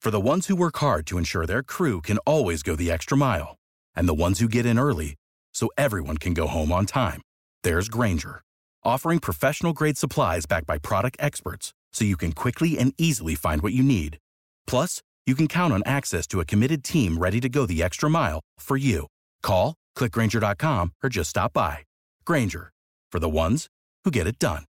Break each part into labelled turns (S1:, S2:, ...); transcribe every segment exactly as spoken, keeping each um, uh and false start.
S1: For the ones who work hard to ensure their crew can always go the extra mile, and the ones who get in early so everyone can go home on time, there's Grainger, offering professional-grade supplies backed by product experts so you can quickly and easily find what you need. Plus, you can count on access to a committed team ready to go the extra mile for you. Call, click Grainger dot com, or just stop by. Grainger, for the ones who get it done.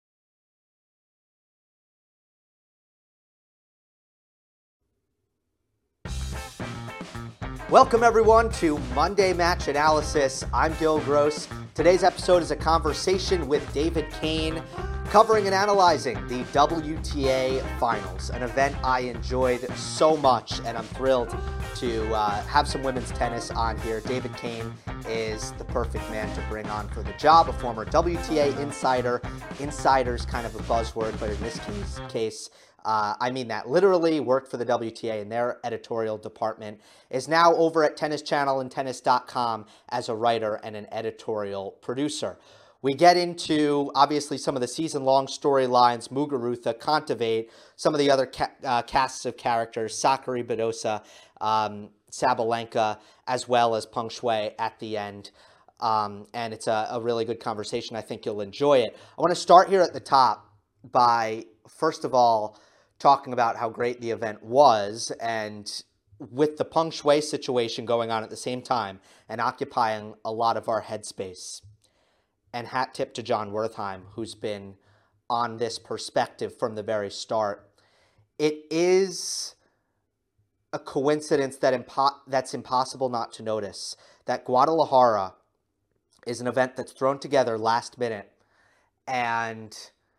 S2: Welcome, everyone, to Monday Match Analysis. I'm Gil Gross. Today's episode is a conversation with David Kane, covering and analyzing the W T A Finals, an event I enjoyed so much, and I'm thrilled to uh, have some women's tennis on here. David Kane is the perfect man to bring on for the job, a former W T A insider. Insider's kind of a buzzword, but in this case, case Uh, I mean that literally, worked for the W T A in their editorial department, is now over at Tennis Channel and tennis dot com as a writer and an editorial producer. We get into, obviously, some of the season-long storylines, Muguruza, Kontaveit, some of the other ca- uh, casts of characters, Sakkari, Badosa, um, Sabalenka, as well as Peng Shuai at the end. Um, and it's a, a really good conversation. I think you'll enjoy it. I want to start here at the top by, first of all, talking about how great the event was, and with the Peng Shuai situation going on at the same time and occupying a lot of our headspace. And hat tip to Jon Wertheim, who's been on this perspective from the very start. It is a coincidence that impo- that's impossible not to notice, that Guadalajara is an event that's thrown together last minute and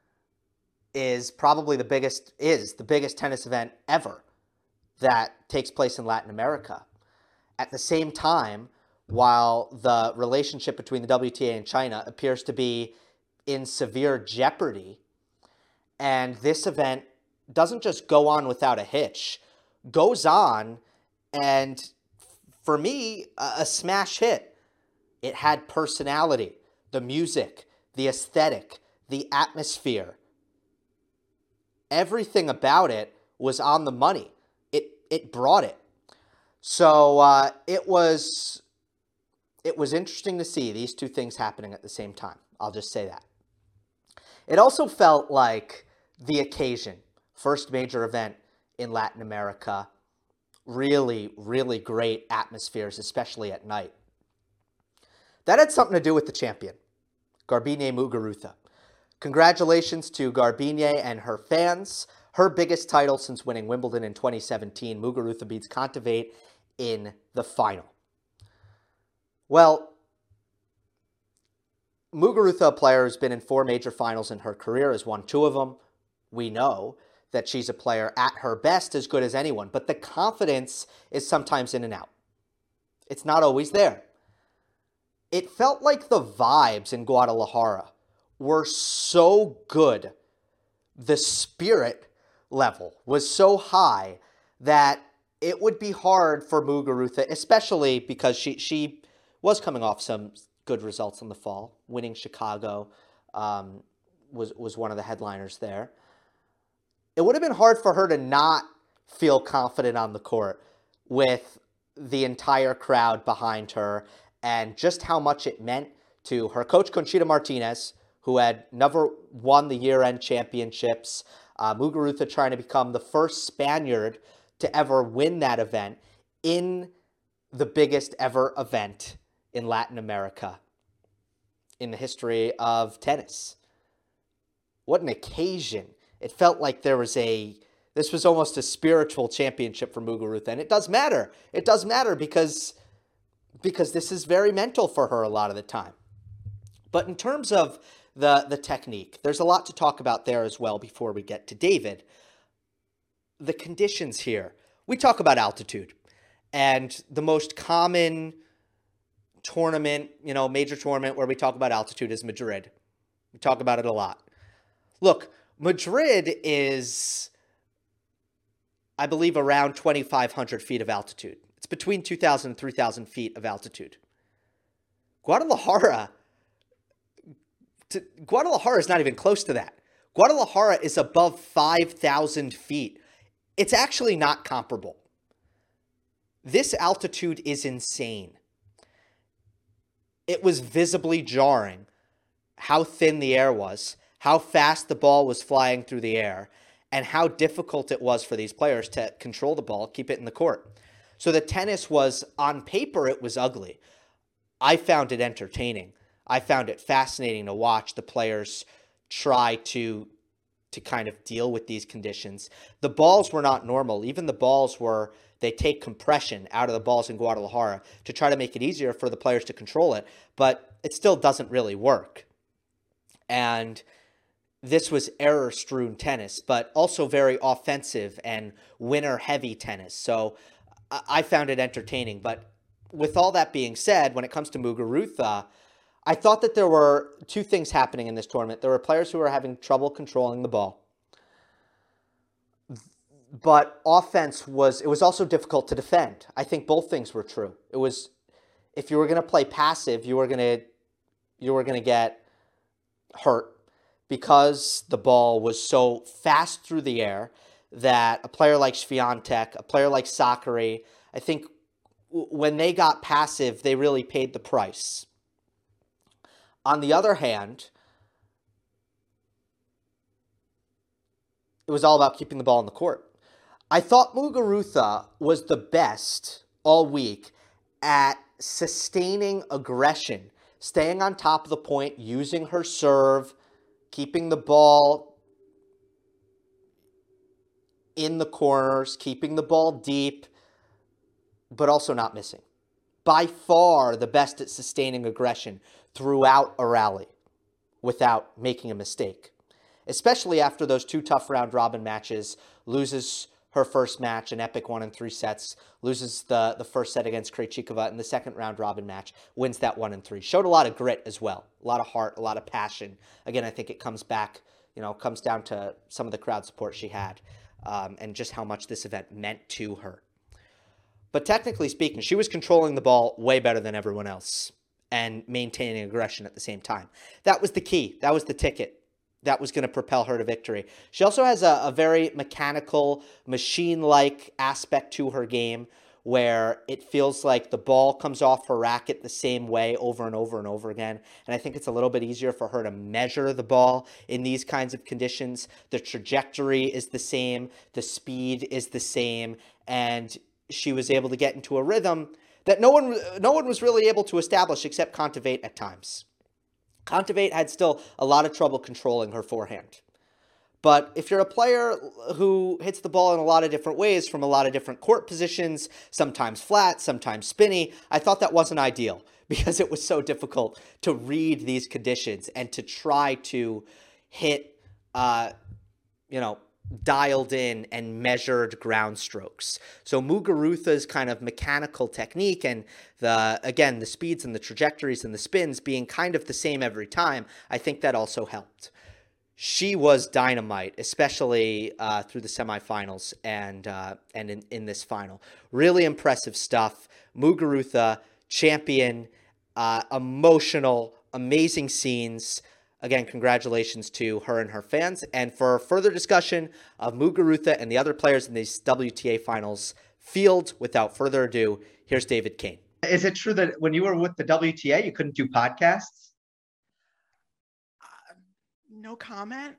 S2: is probably the biggest, is the biggest tennis event ever that takes place in Latin America. At the same time, while the relationship between the W T A and China appears to be in severe jeopardy, and this event doesn't just go on without a hitch, goes on, and for me, a, a smash hit. It had personality, the music, the aesthetic, the atmosphere. Everything about it was on the money. It it brought it. So uh, it was it was interesting to see these two things happening at the same time. I'll just say that. It also felt like the occasion, first major event in Latin America, really, really great atmospheres, especially at night. That had something to do with the champion, Garbiñe Muguruza. Congratulations to Garbiñe and her fans. Her biggest title since winning Wimbledon in twenty seventeen. Muguruza beats Kontaveit in the final. Well, Muguruza, a player who's been in four major finals in her career, has won two of them. We know that she's a player at her best as good as anyone, but the confidence is sometimes in and out. It's not always there. It felt like the vibes in Guadalajara were so good, the spirit level was so high that it would be hard for Muguruza, especially because she she was coming off some good results in the fall. Winning Chicago um, was, was one of the headliners there. It would have been hard for her to not feel confident on the court with the entire crowd behind her and just how much it meant to her coach, Conchita Martinez, who had never won the year-end championships. Uh, Muguruza trying to become the first Spaniard to ever win that event in the biggest ever event in Latin America in the history of tennis. What an occasion. It felt like there was a, this was almost a spiritual championship for Muguruza. And it does matter. It does matter because, because this is very mental for her a lot of the time. But in terms of the, the technique, there's a lot to talk about there as well before we get to David. The conditions here. We talk about altitude. And the most common tournament, you know, major tournament where we talk about altitude is Madrid. We talk about it a lot. Look, Madrid is, I believe, around twenty-five hundred feet of altitude. It's between two thousand and three thousand feet of altitude. Guadalajara, to, Guadalajara is not even close to that. Guadalajara is above five thousand feet. It's actually not comparable. This altitude is insane. It was visibly jarring how thin the air was, how fast the ball was flying through the air, and how difficult it was for these players to control the ball, keep it in the court. So the tennis was, on paper, it was ugly. I found it entertaining. I found it fascinating to watch the players try to, to kind of deal with these conditions. The balls were not normal. Even the balls were, they take compression out of the balls in Guadalajara to try to make it easier for the players to control it, but it still doesn't really work. And this was error-strewn tennis, but also very offensive and winner-heavy tennis. So I found it entertaining. But with all that being said, when it comes to Muguruza, I thought that there were two things happening in this tournament. There were players who were having trouble controlling the ball. But offense was, it was also difficult to defend. I think both things were true. It was, if you were going to play passive, you were going to, you were going to get hurt because the ball was so fast through the air that a player like Swiatek, a player like Sakkari, I think w- when they got passive, they really paid the price. On the other hand, it was all about keeping the ball in the court. I thought Muguruza was the best all week at sustaining aggression, staying on top of the point, using her serve, keeping the ball in the corners, keeping the ball deep, but also not missing. By far the best at sustaining aggression throughout a rally without making a mistake. Especially after those two tough round robin matches, loses her first match, an epic one in three sets, loses the, the first set against Krejcikova in the second round robin match, wins that one in three. Showed a lot of grit as well, a lot of heart, a lot of passion. Again, I think it comes back, you know, comes down to some of the crowd support she had um, and just how much this event meant to her. But technically speaking, she was controlling the ball way better than everyone else and maintaining aggression at the same time. That was the key. That was the ticket that was going to propel her to victory. She also has a, a very mechanical, machine-like aspect to her game where it feels like the ball comes off her racket the same way over and over and over again. And I think it's a little bit easier for her to measure the ball in these kinds of conditions. The trajectory is the same. The speed is the same. And she was able to get into a rhythm that no one no one was really able to establish except Kontaveit at times. Kontaveit had still a lot of trouble controlling her forehand. But if you're a player who hits the ball in a lot of different ways from a lot of different court positions, sometimes flat, sometimes spinny, I thought that wasn't ideal because it was so difficult to read these conditions and to try to hit, uh, you know, dialed in and measured ground strokes. So Muguruza's kind of mechanical technique and the, again, the speeds and the trajectories and the spins being kind of the same every time, I think that also helped. She was dynamite, especially uh, through the semifinals and uh, and in, in this final. Really impressive stuff. Muguruza, champion, uh, emotional, amazing scenes. Again, congratulations to her and her fans. And for further discussion of Muguruza and the other players in these W T A finals field, without further ado, here's David Kane.
S3: Is it true that when you were with the W T A, you couldn't do podcasts?
S4: Uh, no comment.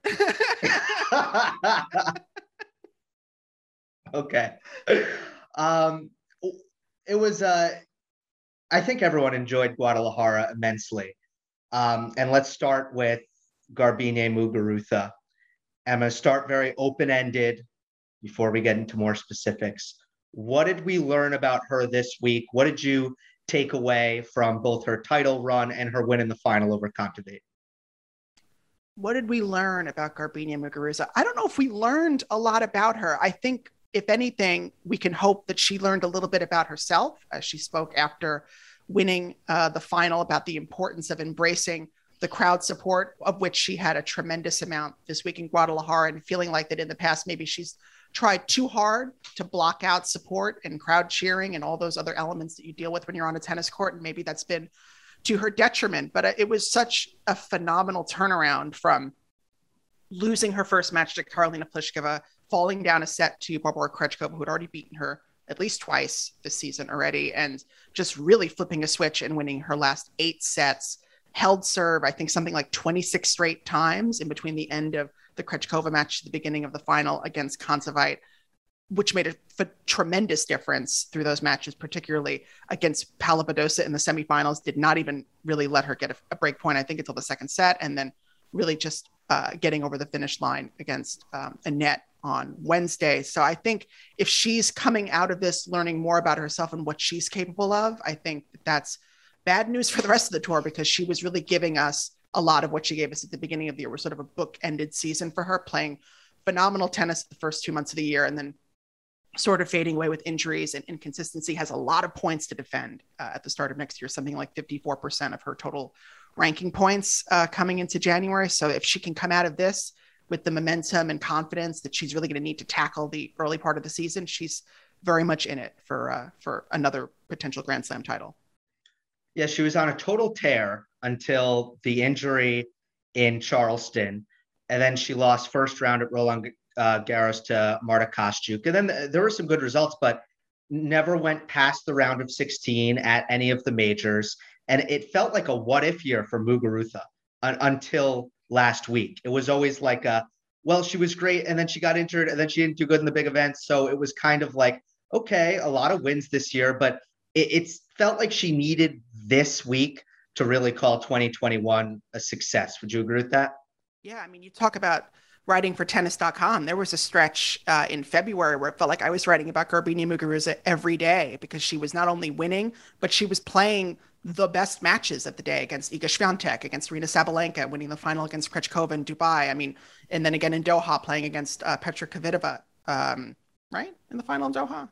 S3: Okay. Um, it was, uh, I think everyone enjoyed Guadalajara immensely. Um, and let's start with Garbiñe Muguruza. I'm going to start very open-ended before we get into more specifics. What did we learn about her this week? What did you take away from both her title run and her win in the final over Kontaveit?
S4: What did we learn about Garbiñe Muguruza? I don't know if we learned a lot about her. I think, if anything, we can hope that she learned a little bit about herself as she spoke after winning uh, the final about the importance of embracing the crowd support, of which she had a tremendous amount this week in Guadalajara, and feeling like that in the past, maybe she's tried too hard to block out support and crowd cheering and all those other elements that you deal with when you're on a tennis court. And maybe that's been to her detriment, but it was such a phenomenal turnaround from losing her first match to Karolina Pliskova, falling down a set to Barbora Krejcikova, who had already beaten her at least twice this season already, and just really flipping a switch and winning her last eight sets. Held serve, I think something like twenty-six straight times in between the end of the Krejcikova match to the beginning of the final against Kontaveit, which made a f- tremendous difference through those matches, particularly against Paula Badosa in the semifinals. Did not even really let her get a, a break point, I think, until the second set, and then really just uh, getting over the finish line against um, Annette on Wednesday. So I think if she's coming out of this learning more about herself and what she's capable of, I think that that's bad news for the rest of the tour, because she was really giving us a lot of what she gave us at the beginning of the year. We're sort of a book-ended season for her, playing phenomenal tennis the first two months of the year and then sort of fading away with injuries and inconsistency. Has a lot of points to defend uh, at the start of next year, something like fifty-four percent of her total ranking points uh, coming into January. So if she can come out of this with the momentum and confidence that she's really going to need to tackle the early part of the season, she's very much in it for uh, for another potential Grand Slam title.
S3: Yeah, she was on a total tear until the injury in Charleston. And then she lost first round at Roland uh, Garros to Marta Kostyuk. And then th- there were some good results, but never went past the round of sixteen at any of the majors. And it felt like a what-if year for Muguruza un- until last week. It was always like a, well, she was great, and then she got injured, and then she didn't do good in the big events. So it was kind of like, okay, a lot of wins this year, but it, it's felt like she needed this week to really call twenty twenty-one a success. Would you agree with that?
S4: Yeah, I mean, you talk about writing for tennis dot com. There was a stretch uh, in February where it felt like I was writing about Garbiñe Muguruza every day, because she was not only winning, but she was playing the best matches of the day against Iga Swiatek, against Aryna Sabalenka, winning the final against Krejcikova in Dubai. I mean, and then again in Doha, playing against uh, Petra Kvitova, um, right? In the final in Doha.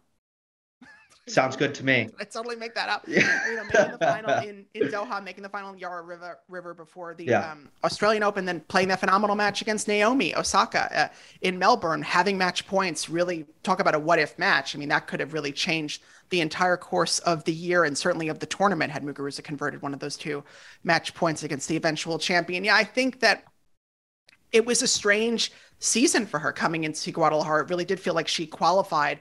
S3: Sounds good to me.
S4: I totally make that up.
S3: Yeah.
S4: You know, making the final in, in Doha, making the final in Yarra River, River before the
S3: yeah.
S4: um, Australian Open, then playing that phenomenal match against Naomi Osaka uh, in Melbourne, having match points. Really talk about a what-if match. I mean, that could have really changed the entire course of the year and certainly of the tournament had Muguruza converted one of those two match points against the eventual champion. Yeah, I think that it was a strange season for her coming into Guadalajara. It really did feel like she qualified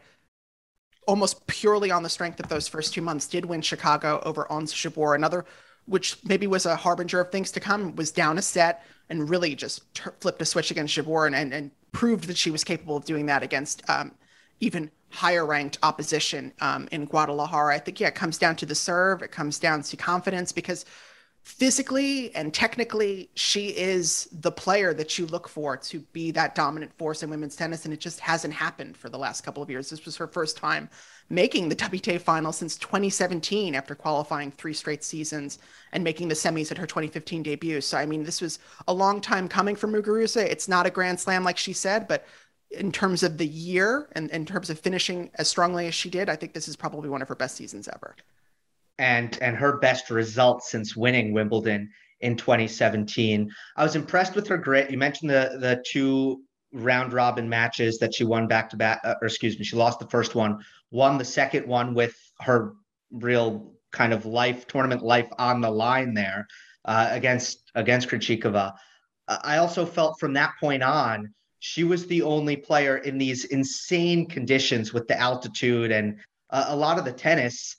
S4: almost purely on the strength of those first two months, did win Chicago over Ons Jabeur, another, which maybe was a harbinger of things to come, was down a set and really just t- flipped a switch against Jabeur and, and, and proved that she was capable of doing that against um, even higher ranked opposition um, in Guadalajara. I think, yeah, it comes down to the serve. It comes down to confidence, because physically and technically, she is the player that you look for to be that dominant force in women's tennis, and it just hasn't happened for the last couple of years. This was her first time making the W T A final since twenty seventeen after qualifying three straight seasons and making the semis at her twenty fifteen debut. So, I mean, this was a long time coming for Muguruza. It's not a Grand Slam like she said, but in terms of the year and in terms of finishing as strongly as she did, I think this is probably one of her best seasons ever.
S3: And, and her best results since winning Wimbledon in twenty seventeen. I was impressed with her grit. You mentioned the, the two round robin matches that she won back to back, uh, or excuse me, she lost the first one, won the second one with her real kind of life, tournament life on the line there uh, against, against Krejcikova. I also felt from that point on, she was the only player in these insane conditions with the altitude and uh, a lot of the tennis.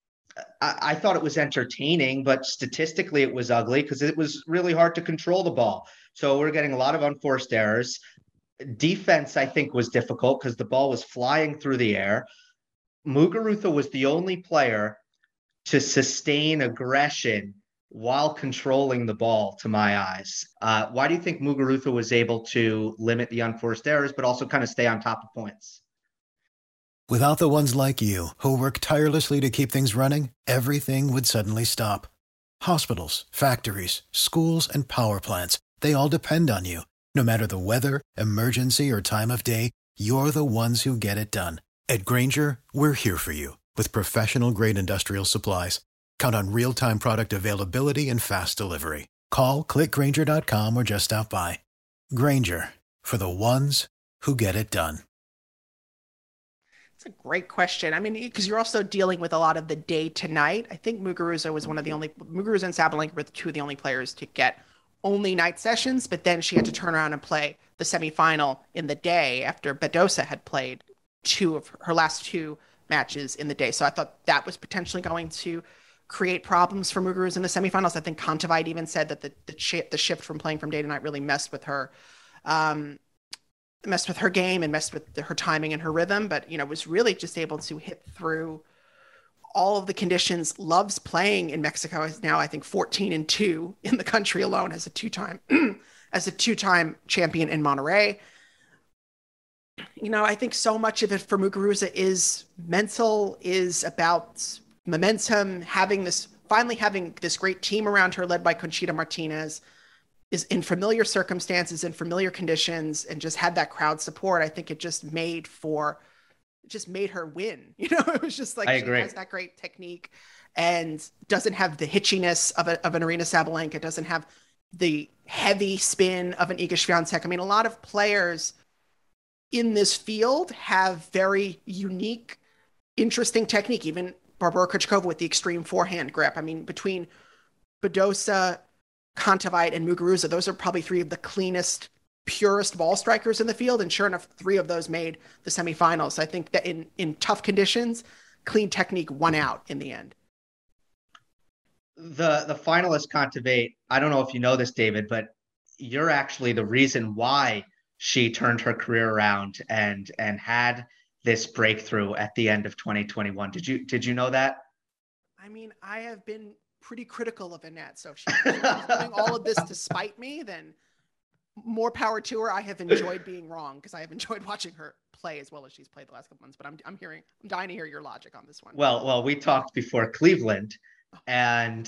S3: I, I thought it was entertaining, but statistically it was ugly because it was really hard to control the ball. So we're getting a lot of unforced errors. Defense, I think, was difficult because the ball was flying through the air. Muguruza was the only player to sustain aggression while controlling the ball, to my eyes. Uh, why do you think Muguruza was able to limit the unforced errors, but also kind of stay on top of points?
S5: Without the ones like you, who work tirelessly to keep things running, everything would suddenly stop. Hospitals, factories, schools, and power plants, they all depend on you. No matter the weather, emergency, or time of day, you're the ones who get it done. At Grainger, we're here for you with professional-grade industrial supplies. Count on real-time product availability and fast delivery. Call, click Grainger dot com, or just stop by. Grainger, for the ones who get it done.
S4: It's a great question. I mean, because you're also dealing with a lot of the day to night. I think Muguruza was one of the only, Muguruza and Sabalenka were the two of the only players to get only night sessions, but then she had to turn around and play the semifinal in the day after Badosa had played two of her last two matches in the day. So I thought that was potentially going to create problems for Muguruza in the semifinals. I think Kontaveit even said that the the, ch- the shift from playing from day to night really messed with her, um, messed with her game and messed with the, her timing and her rhythm. But, you know, was really just able to hit through all of the conditions. Loves playing in Mexico. Is now, I think, fourteen and two in the country alone as a two-time as a two-time champion in Monterrey. You know, I think so much of it for Muguruza is mental, is about momentum, having this, finally having this great team around her led by Conchita Martinez, is in familiar circumstances, in familiar conditions, and just had that crowd support. I think it just made for, it just made her win. You know, it was just like,
S3: I
S4: she
S3: agree.
S4: has that great technique and doesn't have the hitchiness of, a, of an Aryna Sabalenka, doesn't have the heavy spin of an Iga Swiatek. I mean, a lot of players in this field have very unique, interesting technique. Even Barbora Krejcikova with the extreme forehand grip. I mean, between Badosa, Kontaveit, and Muguruza, those are probably three of the cleanest, purest ball strikers in the field. And sure enough, three of those made the semifinals. I think that in, in tough conditions, clean technique won out in the end.
S3: The the finalist Kontaveit, I don't know if you know this, David, but you're actually the reason why she turned her career around and and had this breakthrough at the end of twenty twenty-one. Did you did you know that?
S4: I mean, I have been pretty critical of Annette. So if she's doing all of this to spite me, then more power to her. I have enjoyed being wrong because I have enjoyed watching her play as well as she's played the last couple months. But I'm I'm hearing I'm dying to hear your logic on this one.
S3: Well, well, we talked before Cleveland, and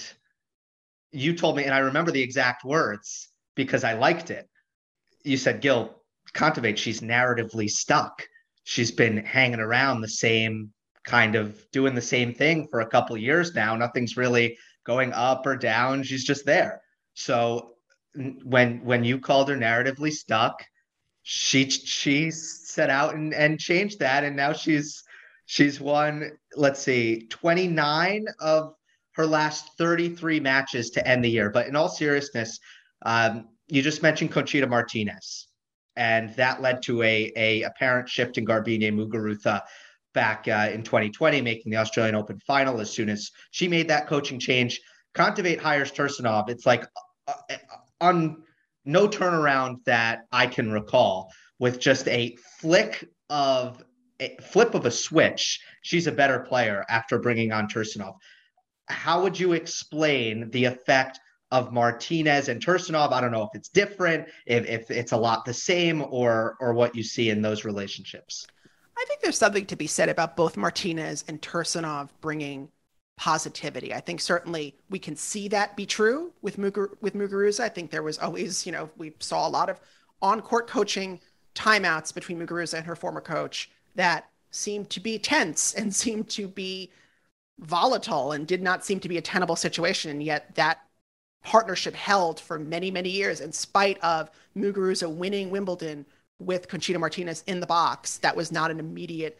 S3: you told me, and I remember the exact words because I liked it. You said, Gil, Kontaveit, she's narratively stuck. She's been hanging around the same kind of doing the same thing for a couple of years now. Nothing's really going up or down. She's just there. So when when you called her narratively stuck, she she set out and, and changed that. And now she's she's won, let's see, twenty-nine of her last thirty-three matches to end the year. But in all seriousness, um, you just mentioned Conchita Martinez. And that led to a, a apparent shift in Garbiñe Muguruza back uh, in twenty twenty, making the Australian Open final. As soon as she made that coaching change, Kontaveit hires Tursunov. It's like uh, on no turnaround that I can recall. With just a flick of a flip of a switch, she's a better player after bringing on Tursunov. How would you explain the effect of Martinez and Tursunov? I don't know if it's different, if, if it's a lot the same, or or what you see in those relationships.
S4: I think there's something to be said about both Martinez and Tursunov bringing positivity. I think certainly we can see that be true with Mugur- with Muguruza. I think there was always, you know, we saw a lot of on-court coaching timeouts between Muguruza and her former coach that seemed to be tense and seemed to be volatile and did not seem to be a tenable situation. And yet that partnership held for many, many years in spite of Muguruza winning Wimbledon with Conchita Martinez in the box. That was not an immediate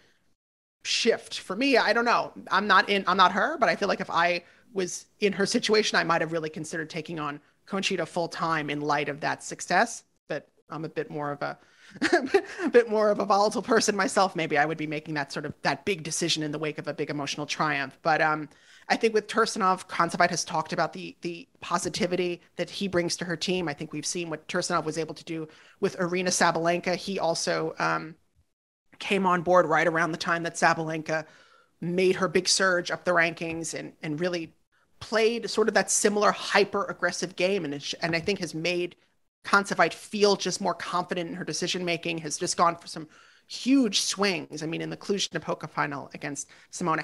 S4: shift for me. I don't know. I'm not in, I'm not her, but I feel like if I was in her situation, I might have really considered taking on Conchita full time in light of that success. But I'm a bit more of a, a bit more of a volatile person myself. Maybe I would be making that sort of that big decision in the wake of a big emotional triumph. But um, I think with Tursunov, Kontaveit has talked about the the positivity that he brings to her team. I think we've seen what Tursunov was able to do with Aryna Sabalenka. He also um, came on board right around the time that Sabalenka made her big surge up the rankings and and really played sort of that similar hyper aggressive game, and it, and I think has made Kontaveit feel just more confident in her decision making. Has just gone for some huge swings. I mean, in the Cluj-Napoca final against Simona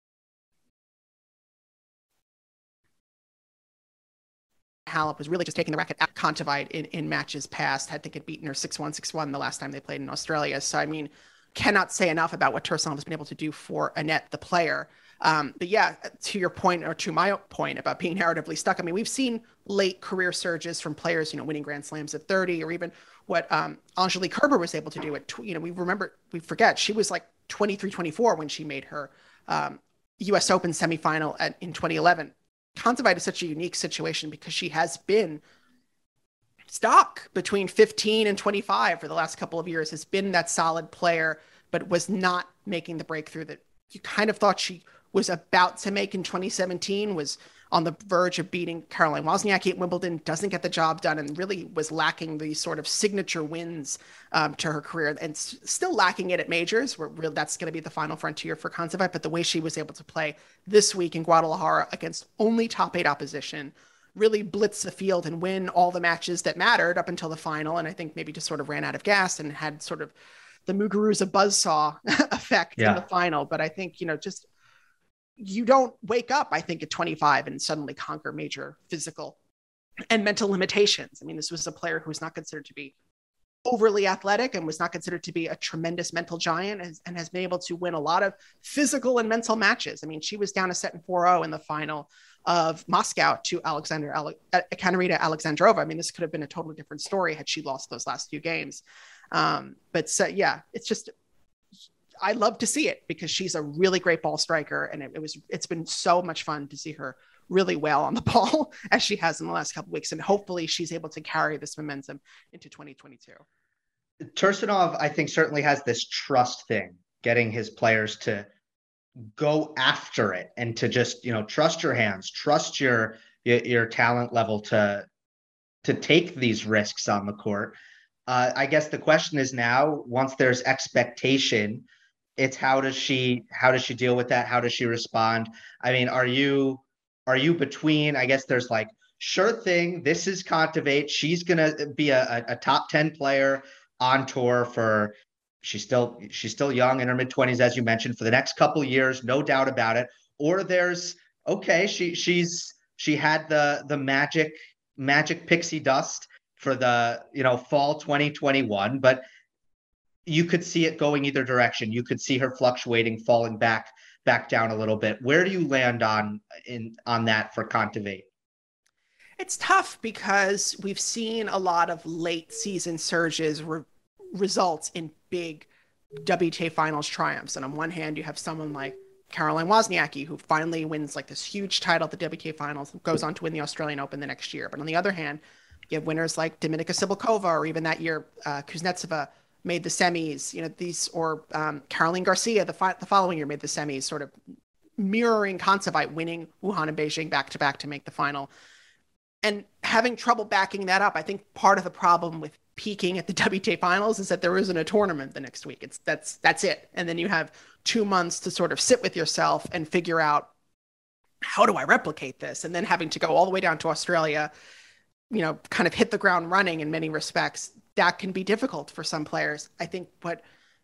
S4: Halep was really just taking the racket at Kontaveit in, in matches past. I think had beaten her six one, six one the last time they played in Australia. So, I mean, cannot say enough about what Tursunov has been able to do for Annette, the player. Um, but yeah, to your point, or to my point about being narratively stuck, I mean, we've seen late career surges from players, you know, winning Grand Slams at thirty, or even what um, Angelique Kerber was able to do at, you know, we remember, we forget, she was like twenty-three, twenty-four when she made her um, U S Open semifinal at, in twenty eleven. Kontaveit is such a unique situation because she has been stuck between fifteen and twenty-five for the last couple of years, has been that solid player, but was not making the breakthrough that you kind of thought she was about to make in twenty seventeen, was on the verge of beating Caroline Wozniacki at Wimbledon, doesn't get the job done, and really was lacking these sort of signature wins um, to her career, and s- still lacking it at majors, where really that's going to be the final frontier for Kontaveit. But the way she was able to play this week in Guadalajara against only top eight opposition, really blitz the field and win all the matches that mattered up until the final, and I think maybe just sort of ran out of gas and had sort of the Muguruza buzzsaw effect yeah. in the final. But I think, you know, just you don't wake up, I think, at twenty-five and suddenly conquer major physical and mental limitations. I mean, this was a player who was not considered to be overly athletic and was not considered to be a tremendous mental giant, and, and has been able to win a lot of physical and mental matches. I mean, she was down a set in four oh in the final of Moscow to Alexander Ale- Katerina Alexandrova. I mean, this could have been a totally different story had she lost those last few games. Um, but so, yeah, it's just, I love to see it because she's a really great ball striker, and it, it was it's been so much fun to see her really well on the ball as she has in the last couple of weeks, and hopefully she's able to carry this momentum into twenty twenty-two.
S3: Tursunov, I think, certainly has this trust thing, getting his players to go after it and to just, you know, trust your hands, trust your your, your talent level to to take these risks on the court. Uh, I guess the question is now, once there's expectation, it's how does she how does she deal with that? How does she respond? I mean, are you are you between? I guess there's like, sure thing, this is Kontaveit. She's gonna be a, a top ten player on tour for. She's still she's still young in her mid twenties, as you mentioned, for the next couple of years, no doubt about it. Or there's okay, she she's she had the the magic magic pixie dust for the, you know, fall twenty twenty-one, but you could see it going either direction. You could see her fluctuating, falling back back down a little bit. Where do you land on in on that for Kontaveit?
S4: It's tough because we've seen a lot of late season surges re- results in big W T A finals triumphs. And on one hand, you have someone like Caroline Wozniacki, who finally wins like this huge title at the W T A finals and goes on to win the Australian Open the next year. But on the other hand, you have winners like Dominika Sibylkova, or even that year, uh, Kuznetsova made the semis, you know, these, or um, Caroline Garcia the, fi- the following year made the semis, sort of mirroring Kontaveit winning Wuhan and Beijing back to back to make the final. And having trouble backing that up, I think part of the problem with peaking at the W T A finals is that there isn't a tournament the next week. It's that's that's it. And then you have two months to sort of sit with yourself and figure out, how do I replicate this? And then having to go all the way down to Australia, you know, kind of hit the ground running in many respects, that can be difficult for some players. I think what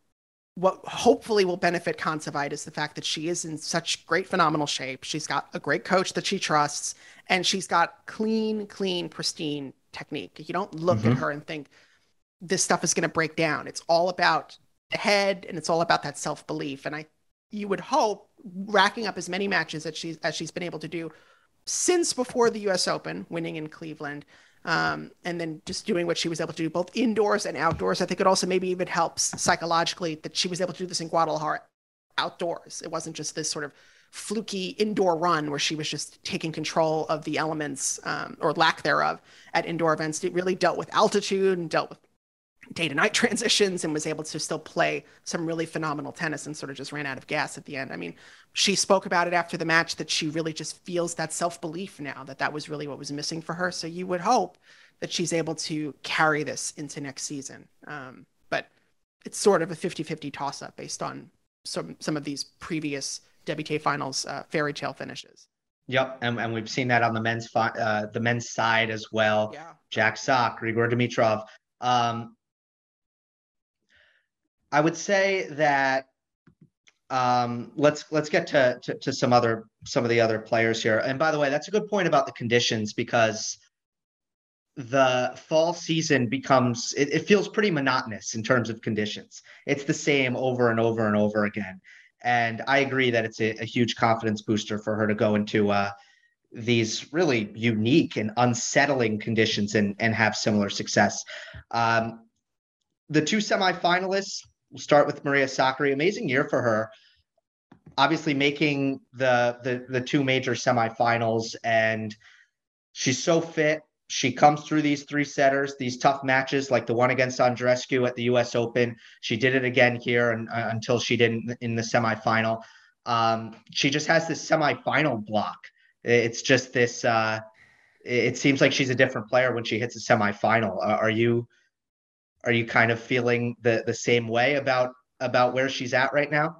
S4: what hopefully will benefit Kontaveit is the fact that she is in such great, phenomenal shape. She's got a great coach that she trusts, and she's got clean, clean, pristine technique. You don't look mm-hmm. at her and think this stuff is going to break down. It's all about the head, and it's all about that self-belief. And I, you would hope, racking up as many matches as she's, as she's been able to do since before the U S Open, winning in Cleveland, um, and then just doing what she was able to do both indoors and outdoors. I think it also maybe even helps psychologically that she was able to do this in Guadalajara outdoors. It wasn't just this sort of fluky indoor run where she was just taking control of the elements, um, or lack thereof, at indoor events. It really dealt with altitude and dealt with day to night transitions, and was able to still play some really phenomenal tennis, and sort of just ran out of gas at the end. I mean, she spoke about it after the match that she really just feels that self-belief now, that that was really what was missing for her. So you would hope that she's able to carry this into next season. Um, but it's sort of a fifty-fifty toss-up based on some, some of these previous W T A finals uh, fairy tale finishes.
S3: Yep, and, and we've seen that on the men's fi- uh, the men's side as well.
S4: Yeah.
S3: Jack Sock, Grigor Dimitrov. Um, I would say that um, let's let's get to, to to some other some of the other players here. And by the way, that's a good point about the conditions, because the fall season becomes it, it feels pretty monotonous in terms of conditions. It's the same over and over and over again. And I agree that it's a, a huge confidence booster for her to go into uh, these really unique and unsettling conditions and and have similar success. Um, the two semifinalists. We'll start with Maria Sakkari. Amazing year for her. Obviously making the, the the two major semifinals, and she's so fit. She comes through these three setters, these tough matches like the one against Andreescu at the U S Open. She did it again here and, uh, until she didn't in the semifinal. Um, she just has this semifinal block. It's just this. Uh, it seems like she's a different player when she hits a semifinal. Uh, are you are you kind of feeling the the same way about about where she's at right now?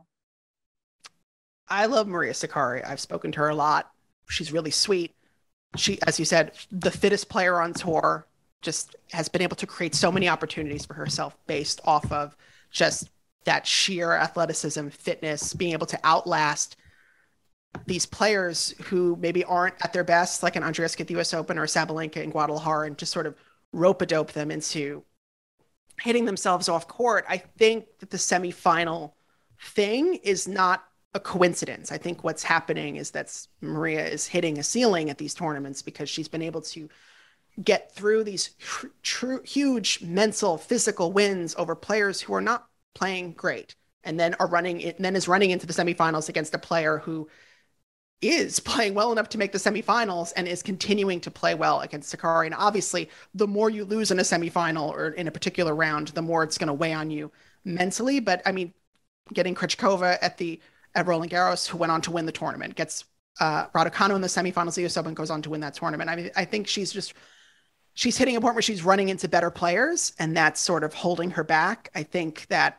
S4: I love Maria Sakkari. I've spoken to her a lot. She's really sweet. She, as you said, the fittest player on tour, just has been able to create so many opportunities for herself based off of just that sheer athleticism, fitness, being able to outlast these players who maybe aren't at their best, like an Andreescu at the U S Open or Sabalenka in Guadalajara, and just sort of rope-a-dope them into hitting themselves off court. I think that the semifinal thing is not a coincidence. I think what's happening is that Maria is hitting a ceiling at these tournaments because she's been able to get through these tr- tr- huge mental, physical wins over players who are not playing great, and then are running it, and then is running into the semifinals against a player who is playing well enough to make the semifinals and is continuing to play well against Sakkari. And obviously, the more you lose in a semifinal or in a particular round, the more it's going to weigh on you mentally. But I mean, getting Krejcikova at the at Roland Garros, who went on to win the tournament, gets uh, Raducanu in the semifinals of the U S Open, goes on to win that tournament. I mean, I think she's just she's hitting a point where she's running into better players, and that's sort of holding her back. I think that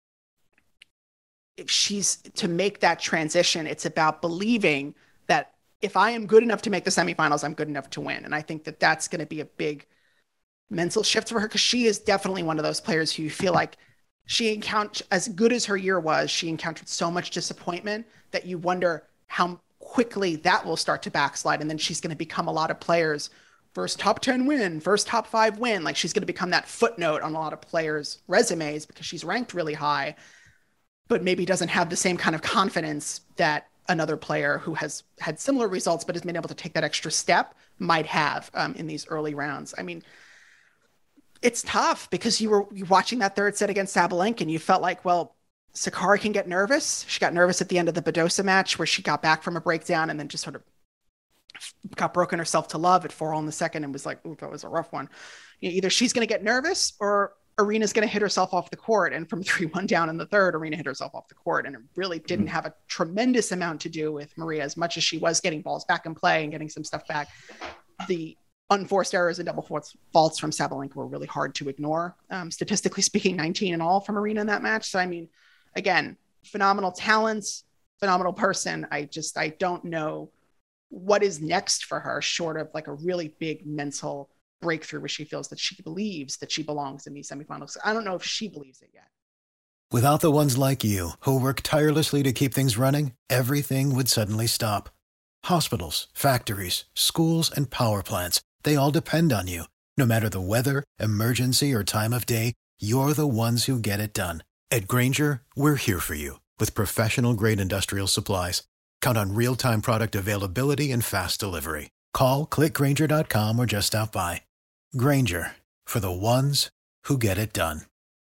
S4: if she's to make that transition, it's about believing that if I am good enough to make the semifinals, I'm good enough to win. And I think that that's going to be a big mental shift for her, because she is definitely one of those players who you feel like she encountered, as good as her year was, she encountered so much disappointment that you wonder how quickly that will start to backslide. And then she's going to become a lot of players' first top ten win, first top five win. Like, she's going to become that footnote on a lot of players' resumes because she's ranked really high, but maybe doesn't have the same kind of confidence that another player who has had similar results but has been able to take that extra step might have um, in these early rounds. I mean, it's tough because you were watching that third set against Sabalenka and you felt like, well, Sakkari can get nervous. She got nervous at the end of the Badosa match where she got back from a breakdown and then just sort of got broken herself to love at four all in the second and was like, ooh, that was a rough one. You know, either she's going to get nervous or Arena's going to hit herself off the court. And from three one down in the third, Arena hit herself off the court. And it really didn't have a tremendous amount to do with Maria, as much as she was getting balls back in play and getting some stuff back. The unforced errors and double faults, faults from Sabalenka were really hard to ignore. Um, statistically speaking, nineteen in all from Arena in that match. So, I mean, again, phenomenal talents, phenomenal person. I just, I don't know what is next for her, short of like a really big mental breakthrough where she feels that she believes that she belongs in these semifinals. I don't know if she believes it yet.
S5: Without the ones like you, who work tirelessly to keep things running, everything would suddenly stop. Hospitals, factories, schools, and power plants, they all depend on you. No matter the weather, emergency, or time of day, you're the ones who get it done. At Grainger, we're here for you with professional-grade industrial supplies. Count on real-time product availability and fast delivery. Call, click Grainger dot com, or just stop by. Grainger, for the ones who get it done.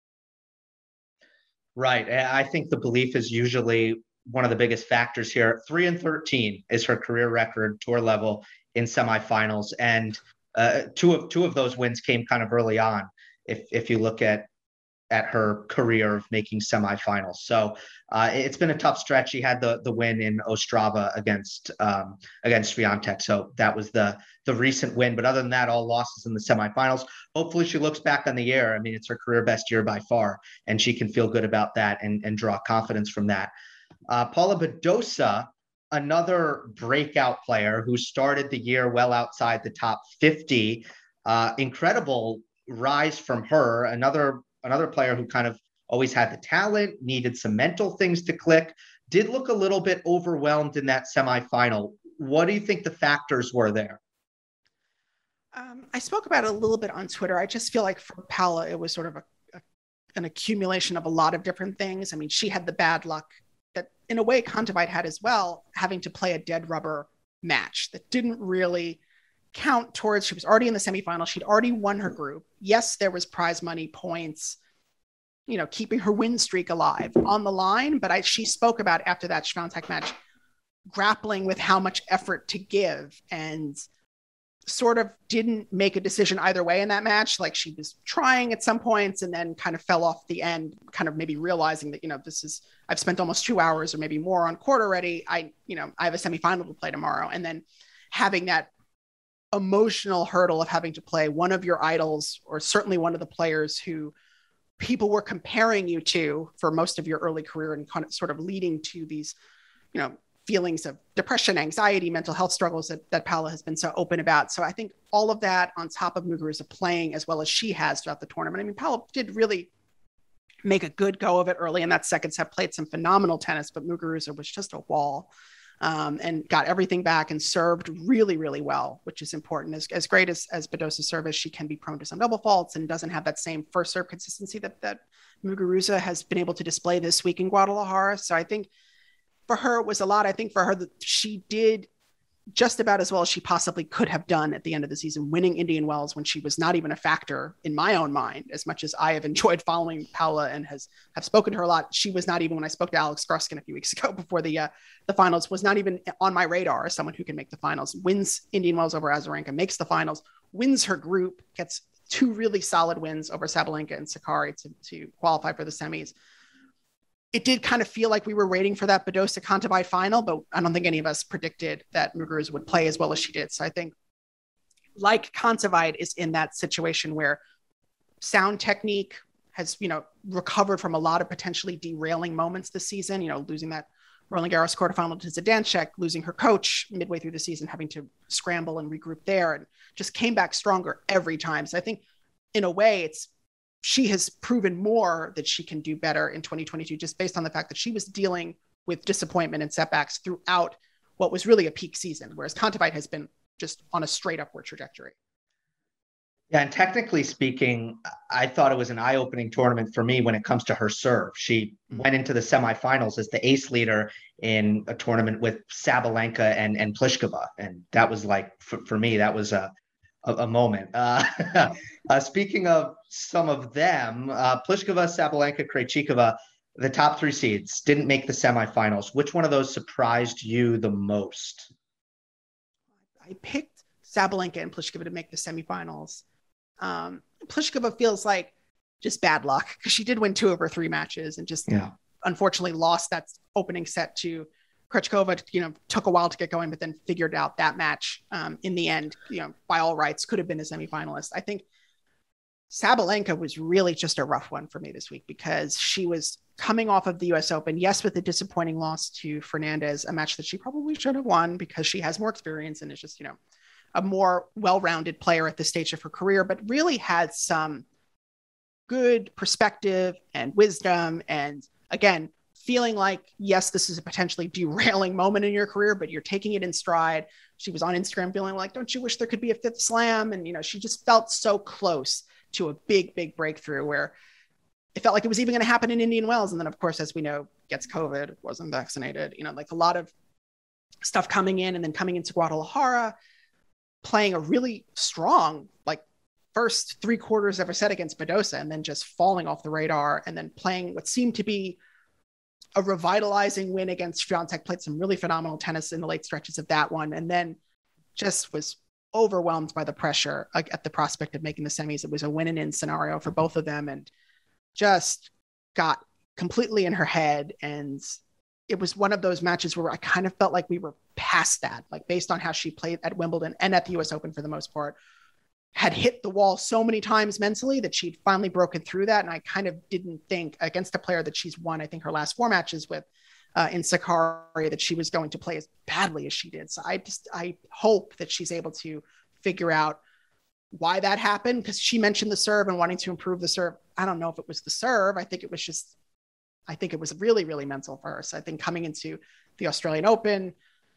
S3: Right. I think the belief is usually one of the biggest factors here. Three and thirteen is her career record, tour level, in semifinals, and uh, two of two of those wins came kind of early on. If if you look at at her career of making semifinals, so uh, it's been a tough stretch. She had the the win in Ostrava against um, against Swiatek, so that was the the recent win. But other than that, all losses in the semifinals. Hopefully, she looks back on the year. I mean, it's her career best year by far, and she can feel good about that and and draw confidence from that. Uh, Paula Badosa, another breakout player who started the year well outside the top fifty. Uh, incredible rise from her. Another another player who kind of always had the talent, needed some mental things to click, did look a little bit overwhelmed in that semifinal. What do you think the factors were there?
S4: Um, I spoke about it a little bit on Twitter. I just feel like for Paula, it was sort of a, a, an accumulation of a lot of different things. I mean, she had the bad luck that in a way Kontaveit had as well, having to play a dead rubber match that didn't really count towards, she was already in the semifinal. She'd already won her group. Yes, there was prize money, points, you know, keeping her win streak alive on the line. But I, she spoke about after that Swiatek match, grappling with how much effort to give. And sort of didn't make a decision either way in that match. Like she was trying at some points and then kind of fell off the end, kind of maybe realizing that, you know, this is, I've spent almost two hours or maybe more on court already. I, you know, I have a semifinal to play tomorrow. And then having that emotional hurdle of having to play one of your idols, or certainly one of the players who people were comparing you to for most of your early career, and kind of sort of leading to these, you know, feelings of depression, anxiety, mental health struggles that, that Paula has been so open about. So I think all of that on top of Muguruza playing as well as she has throughout the tournament. I mean, Paula did really make a good go of it early in that second set, played some phenomenal tennis, but Muguruza was just a wall, um, and got everything back and served really, really well, which is important. As, as great as, as Badosa's service, she can be prone to some double faults and doesn't have that same first serve consistency that, that Muguruza has been able to display this week in Guadalajara. So I think for her, it was a lot. I think for her, that she did just about as well as she possibly could have done at the end of the season, winning Indian Wells when she was not even a factor in my own mind. As much as I have enjoyed following Paula and has have spoken to her a lot, she was not even, when I spoke to Alex Gruskin a few weeks ago before the uh, the finals, was not even on my radar as someone who can make the finals. Wins Indian Wells over Azarenka, makes the finals, wins her group, gets two really solid wins over Sabalenka and Sakkari to, to qualify for the semis. It did kind of feel like we were waiting for that Badosa Kontaveit final, but I don't think any of us predicted that Muguruza would play as well as she did. So I think, like, Kontaveit is in that situation where sound technique has, you know, recovered from a lot of potentially derailing moments this season, you know, losing that Roland Garros quarterfinal to Zidansek, losing her coach midway through the season, having to scramble and regroup there, and just came back stronger every time. So I think in a way it's, she has proven more that she can do better in twenty twenty-two, just based on the fact that she was dealing with disappointment and setbacks throughout what was really a peak season, whereas Kontaveit has been just on a straight upward trajectory.
S3: Yeah, and technically speaking, I thought it was an eye-opening tournament for me when it comes to her serve. She mm-hmm. went into the semifinals as the ace leader in a tournament with Sabalenka and, and Pliskova. And that was like, for, for me, that was a, a, a moment. Uh, uh, speaking of some of them, uh, Pliskova, Sabalenka, Krejcikova, the top three seeds didn't make the semifinals. Which one of those surprised you the most?
S4: I picked Sabalenka and Pliskova to make the semifinals. Um, Pliskova feels like just bad luck because she did win two of her three matches and just yeah. unfortunately lost that opening set to Krejcikova. You know, took a while to get going, but then figured out that match um, in the end, you know, by all rights could have been a semifinalist. I think Sabalenka was really just a rough one for me this week because she was coming off of the U S Open. Yes, with a disappointing loss to Fernandez, a match that she probably should have won because she has more experience and is just, you know, a more well-rounded player at this stage of her career, but really had some good perspective and wisdom. And again, feeling like, yes, this is a potentially derailing moment in your career, but you're taking it in stride. She was on Instagram feeling like, don't you wish there could be a fifth slam? And, you know, she just felt so close to a big, big breakthrough where it felt like it was even going to happen in Indian Wells. And then, of course, as we know, gets COVID, wasn't vaccinated, you know, like a lot of stuff coming in and then coming into Guadalajara, playing a really strong, like first three quarters of a set against Badosa and then just falling off the radar and then playing what seemed to be a revitalizing win against Swiatek, played some really phenomenal tennis in the late stretches of that one. And then just was overwhelmed by the pressure at the prospect of making the semis. It was a win and in scenario for both of them and just got completely in her head. And it was one of those matches where I kind of felt like we were past that, like based on how she played at Wimbledon and at the U S Open for the most part, had hit the wall so many times mentally that she'd finally broken through that. And I kind of didn't think against a player that she's won, I think her last four matches with uh, in Sakkari, that she was going to play as badly as she did. So I just, I hope that she's able to figure out why that happened. Cause she mentioned the serve and wanting to improve the serve. I don't know if it was the serve. I think it was just, I think it was really, really mental for her. So I think coming into the Australian Open,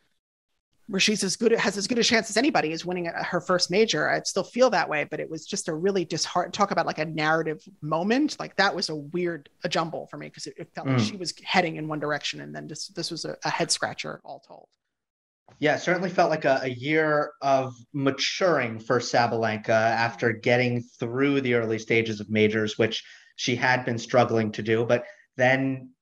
S4: where she's as good, has as good a chance as anybody is winning her first major, I'd still feel that way, but it was just a really disheartening, talk about like a narrative moment. Like that was a weird, a jumble for me because it, it felt mm. like she was heading in one direction. And then just, this was a, a head scratcher all told.
S3: Yeah, it certainly felt like a, a year of maturing for Sabalenka after getting through the early stages of majors, which she had been struggling to do. But then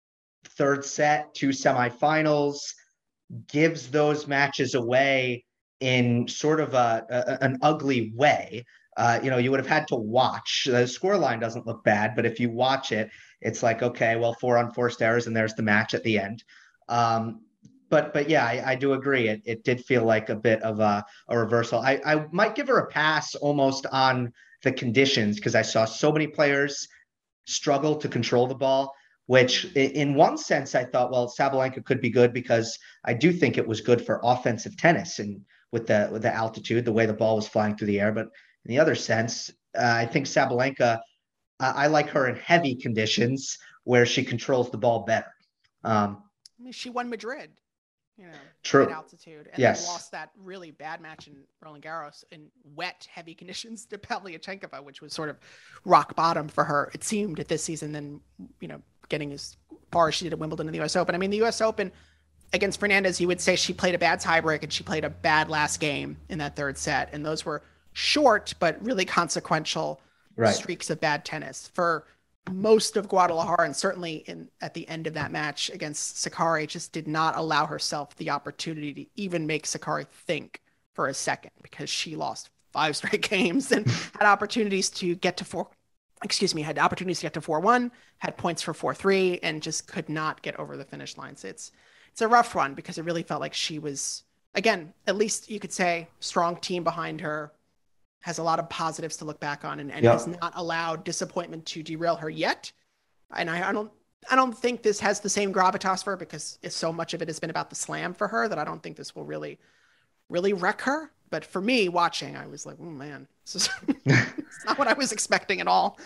S3: third set, two semifinals, gives those matches away in sort of a, a an ugly way. Uh, you know, you would have had to watch. The scoreline doesn't look bad, but if you watch it, it's like, okay, well, four unforced errors, and there's the match at the end. Um, but but yeah, I, I do agree. It it did feel like a bit of a, a reversal. I, I might give her a pass almost on the conditions, because I saw so many players struggle to control the ball, which in one sense I thought, well, Sabalenka could be good, because I do think it was good for offensive tennis and with the with the altitude, the way the ball was flying through the air. But in the other sense, uh, I think Sabalenka, uh, I like her in heavy conditions where she controls the ball better. Um,
S4: I mean, she won Madrid, you know,
S3: true.
S4: at altitude, and
S3: yes.
S4: then lost that really bad match in Roland Garros in wet, heavy conditions to Pavlyuchenkova, which was sort of rock bottom for her, it seemed, at this season. Then, you know, getting as far as she did at Wimbledon and the U S Open. I mean, the U S Open against Fernandez, you would say she played a bad tiebreak and she played a bad last game in that third set, and those were short but really consequential right. streaks of bad tennis. For most of Guadalajara, and certainly in at the end of that match against Sakkari, just did not allow herself the opportunity to even make Sakkari think for a second, because she lost five straight games and had opportunities to get to four, excuse me, had opportunities to get to four one, had points for four three, and just could not get over the finish line. So it's, it's a rough one, because it really felt like she was, again, at least you could say, strong team behind her, has a lot of positives to look back on, and, and yep. has not allowed disappointment to derail her yet. And I, I don't, I don't think this has the same gravitas for her, because it's, so much of it has been about the slam for her, that I don't think this will really, really wreck her. But for me watching, I was like, oh man, this is it's not what I was expecting at all.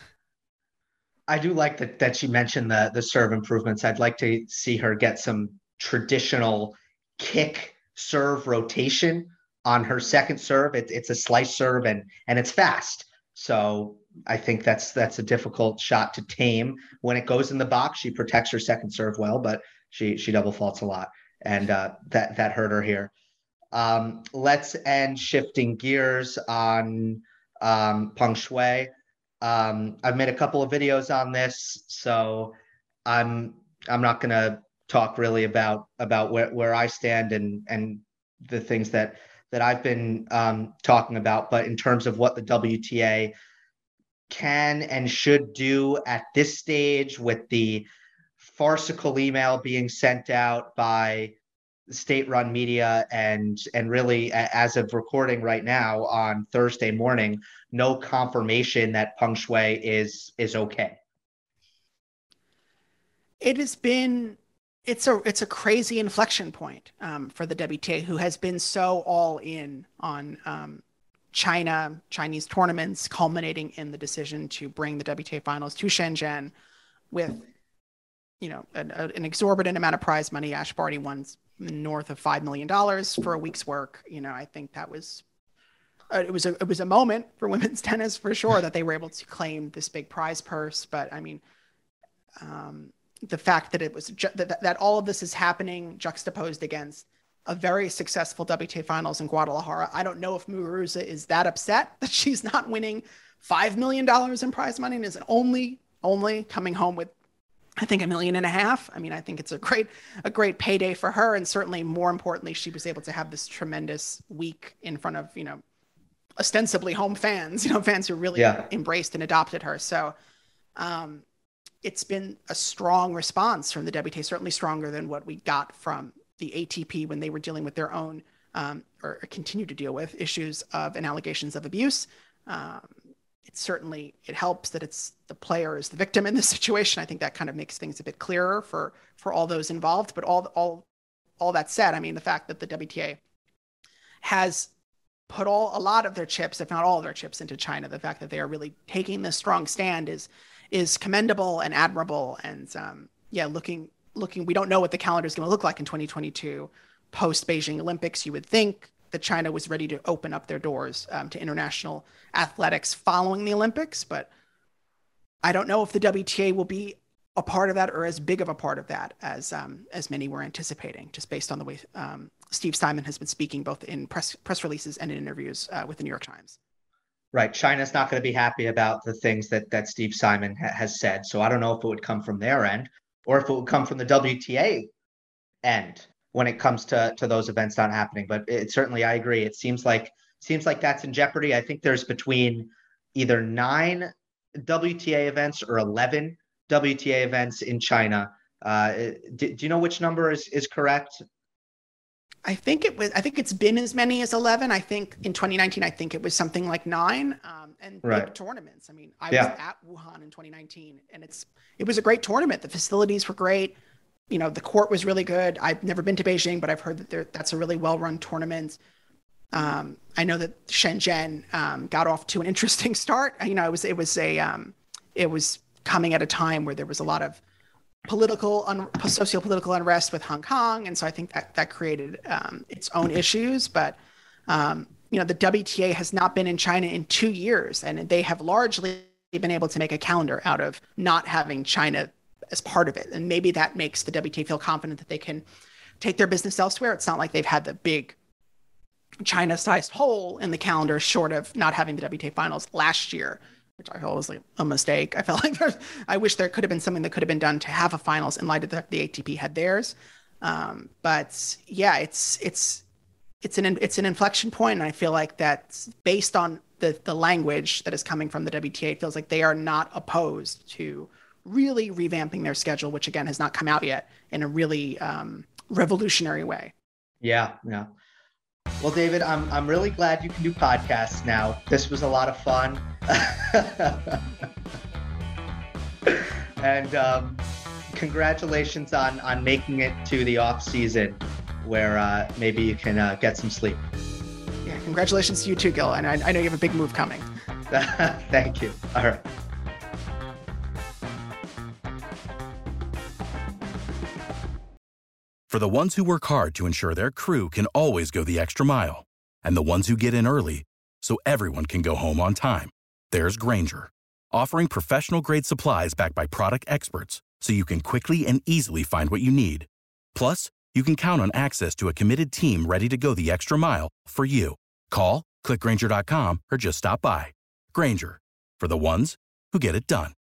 S3: I do like that, that she mentioned the, the serve improvements. I'd like to see her get some traditional kick serve rotation on her second serve. It, it's a slice serve, and and it's fast. So I think that's that's a difficult shot to tame. When it goes in the box, she protects her second serve well, but she she double faults a lot, and uh, that that hurt her here. Um, let's end shifting gears on um, Peng Shuai. Um, I've made a couple of videos on this, so I'm I'm not going to talk really about about where, where I stand and and the things that that I've been um, talking about. But in terms of what the W T A can and should do at this stage, with the farcical email being sent out by state-run media, and and really, as of recording right now on Thursday morning, no confirmation that Peng Shuai is is okay.
S4: It has been it's a it's a crazy inflection point um, for the W T A, who has been so all in on um, China, Chinese tournaments, culminating in the decision to bring the W T A finals to Shenzhen with, you know, an, an exorbitant amount of prize money. Ash Barty won north of five million dollars for a week's work. You know, I think that was, uh, it was a, it was a moment for women's tennis for sure, that they were able to claim this big prize purse. But I mean, um, the fact that it was, ju- that, that all of this is happening juxtaposed against a very successful W T A finals in Guadalajara. I don't know if Muguruza is that upset that she's not winning five million dollars in prize money, and is only, only coming home with, I think, a million and a half. I mean, I think it's a great, a great payday for her. And certainly, more importantly, she was able to have this tremendous week in front of, you know, ostensibly home fans, you know, fans who really yeah. embraced and adopted her. So um, it's been a strong response from the W T A, certainly stronger than what we got from the A T P when they were dealing with their own, um, or continue to deal with issues of and allegations of abuse. Um, It certainly, it helps that it's the player is the victim in this situation. I think that kind of makes things a bit clearer for, for all those involved. But all, all, all that said, I mean, the fact that the W T A has put all, a lot of their chips, if not all of their chips, into China, the fact that they are really taking this strong stand is, is commendable and admirable. And um, yeah, looking, looking, we don't know what the calendar is going to look like in twenty twenty-two post Beijing Olympics. You would think that China was ready to open up their doors um, to international athletics following the Olympics, but I don't know if the W T A will be a part of that, or as big of a part of that as um, as many were anticipating, just based on the way um, Steve Simon has been speaking, both in press press releases and in interviews uh, with the New York Times.
S3: Right. China's not going to be happy about the things that that Steve Simon ha- has said. So I don't know if it would come from their end, or if it would come from the W T A end, when it comes to to those events not happening. But it certainly, I agree. It seems like seems like that's in jeopardy. I think there's between either nine W T A events or eleven W T A events in China. Uh, do, do you know which number is is correct?
S4: I think it was. I think it's been as many as eleven. I think in twenty nineteen, I think it was something like nine. Um, and
S3: right.
S4: big tournaments. I mean, I
S3: yeah.
S4: was at Wuhan in twenty nineteen, and it's it was a great tournament. The facilities were great. You know, the court was really good. I've never been to Beijing, but I've heard that there, that's a really well-run tournament. Um, I know that Shenzhen um, got off to an interesting start. You know, it was it was a um, it was coming at a time where there was a lot of political, un- socio-political unrest with Hong Kong. And so I think that that created um, its own issues. But, um, you know, the W T A has not been in China in two years, and they have largely been able to make a calendar out of not having China as part of it. And maybe that makes the W T A feel confident that they can take their business elsewhere. It's not like they've had the big China-sized hole in the calendar, short of not having the W T A finals last year, which I felt was like a mistake. I felt like there's, I wish there could have been something that could have been done to have a finals in light of the, the A T P had theirs. Um, but yeah, it's it's it's an it's an inflection point, and I feel like that's based on the the language that is coming from the W T A. It feels like they are not opposed to really revamping their schedule, which again has not come out yet, in a really um, revolutionary way.
S3: Yeah, yeah. Well, David, I'm I'm really glad you can do podcasts now. This was a lot of fun. And um, congratulations on on making it to the off season, where uh, maybe you can uh, get some sleep.
S4: Yeah, congratulations to you too, Gil. And I, I know you have a big move coming.
S3: Thank you. All right.
S1: For the ones who work hard to ensure their crew can always go the extra mile, and the ones who get in early so everyone can go home on time, there's Grainger, offering professional-grade supplies backed by product experts so you can quickly and easily find what you need. Plus, you can count on access to a committed team ready to go the extra mile for you. Call, click Grainger dot com, or just stop by. Grainger, for the ones who get it done.